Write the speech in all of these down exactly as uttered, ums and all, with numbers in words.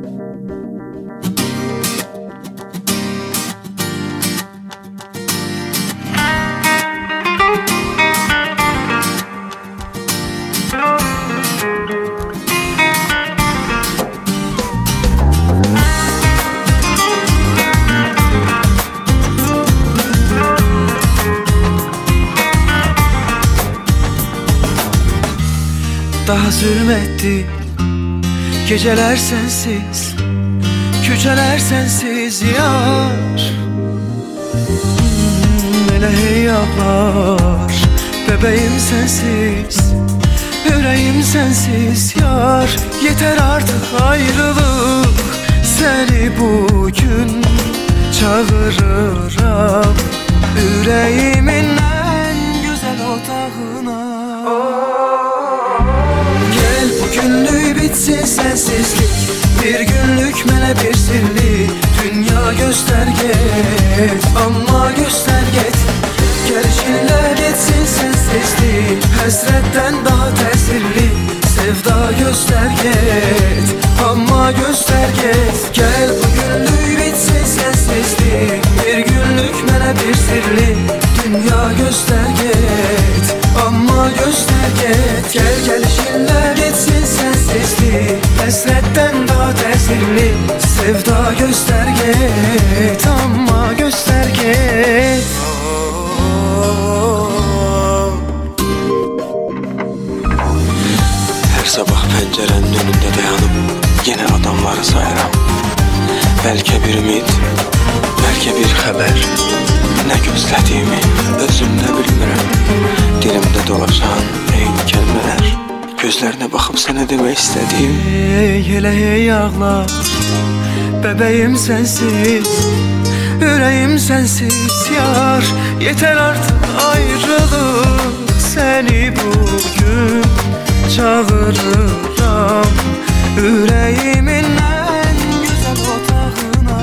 Daha zulmetti geceler sensiz, küceler sensiz yar. hmm, Hele hey ağlar bebeğim sensiz, yüreğim sensiz yar. Yeter artık ayrılık, seni bugün çağırıram yüreğimin en güzel otağına. Gel bugünlük bitsin sensizlik, bir günlük mele bir sirli. Dünya gösterget ama gösterget, gelişinle geçsin sensizlik. Hasretten daha tesirli, sevda gösterget ama gösterget. Gel bugünlük bitsin sensizlik, bir günlük mele bir sirli. Dünya gösterget ama gösterget. Gel gelişinle geçsin sensizlik, hasretten daha tesirli. Sevda gösterget ama gösterget. Her sabah pencerenin önünde dayanıp yine adamları sayıram. Belki bir ümid, belki bir haber. Ne gözlediğimi özüm de bilmirəm. Dilimde dolaşan eyni kelimeler, gözlerine bakıp sana demek istediğim. Hey hele hey ağlar bebeğim sensiz, yüreğim sensiz yar. Yeter artık ayrılık, seni bugün çağırıram yüreğimin en güzel otağına.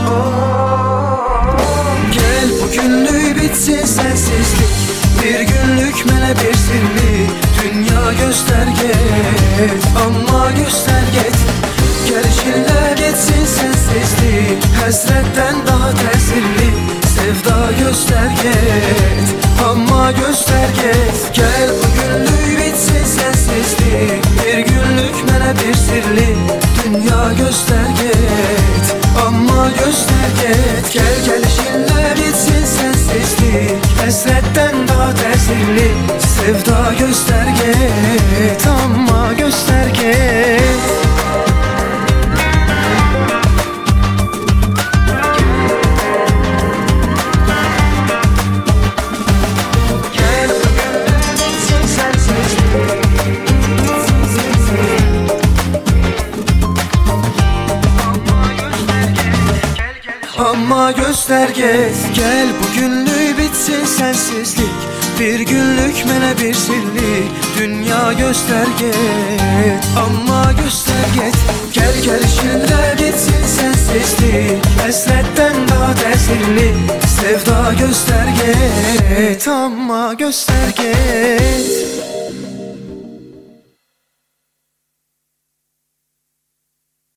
Gel bugünlük bitsin sensizlik, bir günlük mele bir sirli. Dünya gösterget ama gösterget, gelişinle geçsin sensizlik. Hasretten daha tesirli, sevda gösterget ama gösterget. Gel bugünlük bitsin sensizlik, bir günlük mele bir sirli. Dünya gösterget ama gösterget. Gel gelişinle bitsin sensizlik, hasretten daha tesirli. Sevda gösterget ama gösterget. Ama gösterget. Gel bugünlük bitsin sensizlik, bir günlük mele bir sirli. Dünya gösterget ama gösterget. Gel gelişinle bitsin sensizlik, hasretten daha tesirli. Sevda gösterget ama gösterget.